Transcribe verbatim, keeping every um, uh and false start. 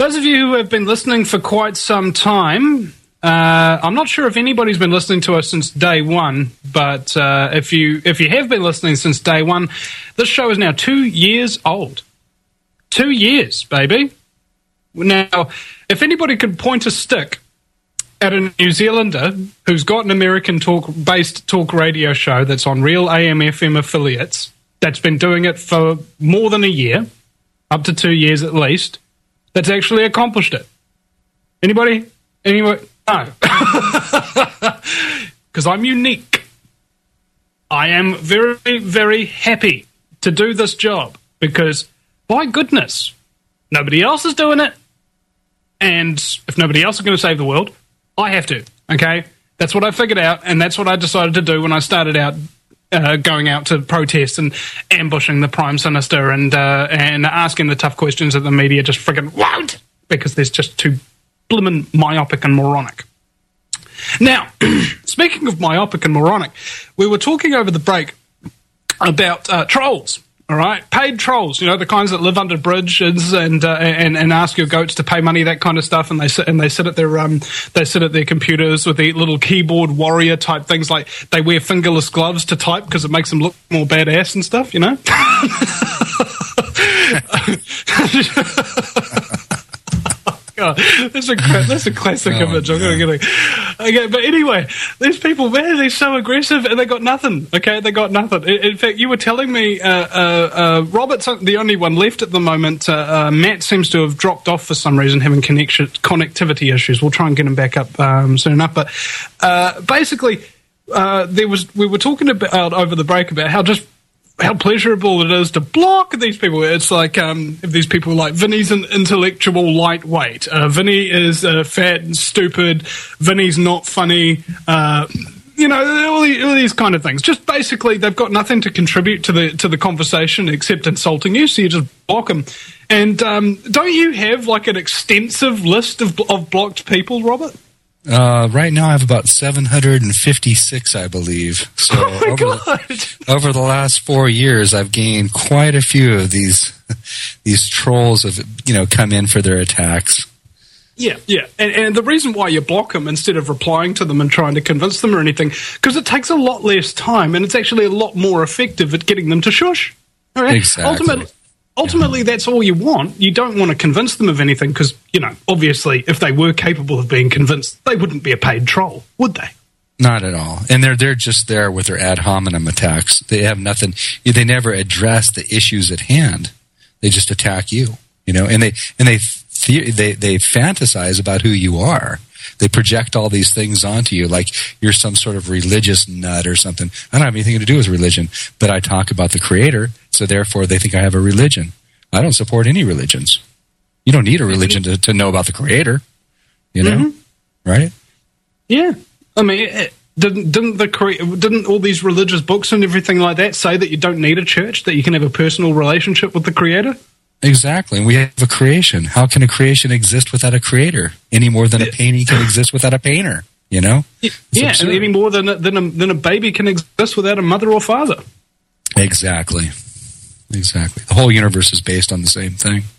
those of you who have been listening for quite some time, uh, I'm not sure if anybody's been listening to us since day one, but uh, if you if you have been listening since day one, this show is now two years old. Two years, baby. Now, if anybody could point a stick at a New Zealander who's got an American talk-based talk radio show that's on real A M F M affiliates, that's been doing it for more than a year, up to two years at least, that's actually accomplished it. Anybody? Anybody? No. Because I'm unique. I am very, very happy to do this job because, by goodness, nobody else is doing it. And if nobody else is going to save the world, I have to, okay? That's what I figured out, and that's what I decided to do when I started out uh, going out to protest and ambushing the Prime Minister and uh, and asking the tough questions that the media just friggin' won't, because they're just too blimmin' myopic and moronic. Now, speaking of myopic and moronic, we were talking over the break about uh, trolls. All right, paid trolls, you know, the kinds that live under bridges and uh, and and ask your goats to pay money, that kind of stuff, and they sit and they sit at their um they sit at their computers with the little keyboard warrior type things, like they wear fingerless gloves to type because it makes them look more badass and stuff, you know. God, that's a that's a classic oh, image. I'm gonna get it. Okay, but anyway, these people, man, they're so aggressive and they got nothing. Okay, they got nothing. In, in fact, you were telling me uh, uh, uh, Robert's the only one left at the moment. Uh, uh, Matt seems to have dropped off for some reason, having connection connectivity issues. We'll try and get him back up um, soon enough. But uh, basically, uh, there was we were talking about over the break about how just. how pleasurable it is to block these people. It's like um, if these people like Vinny's an intellectual lightweight. Uh, Vinny is uh, fat and stupid. Vinny's not funny. Uh, you know, all these, all these kind of things. Just basically, they've got nothing to contribute to the to the conversation except insulting you. So you just block them. And um, don't you have like an extensive list of of blocked people, Robert? Uh, right now I have about seven hundred fifty-six, I believe. So oh my over, God. The, over the last four years, I've gained quite a few of these these trolls have, you know, come in for their attacks. Yeah, yeah. And, and the reason why you block them instead of replying to them and trying to convince them or anything, because it takes a lot less time and it's actually a lot more effective at getting them to shush. All right? Exactly. Ultimately, Ultimately, that's all you want. You don't want to convince them of anything because, you know, obviously, if they were capable of being convinced, they wouldn't be a paid troll, would they? Not at all. And they're they're just there with their ad hominem attacks. They have nothing. They never address the issues at hand. They just attack you, you know. And they and they they they fantasize about who you are. They project all these things onto you, like you're some sort of religious nut or something. I don't have anything to do with religion, but I talk about the Creator, so therefore they think I have a religion. I don't support any religions. You don't need a religion to, to know about the Creator, you know, mm-hmm. right? Yeah, I mean, it, didn't didn't the didn't all these religious books and everything like that say that you don't need a church, that you can have a personal relationship with the Creator? Exactly. And we have a creation. How can a creation exist without a creator? Any more than a painting can exist without a painter, you know? It's yeah, absurd. And any more than a, than, a, than a baby can exist without a mother or father. Exactly. Exactly. The whole universe is based on the same thing.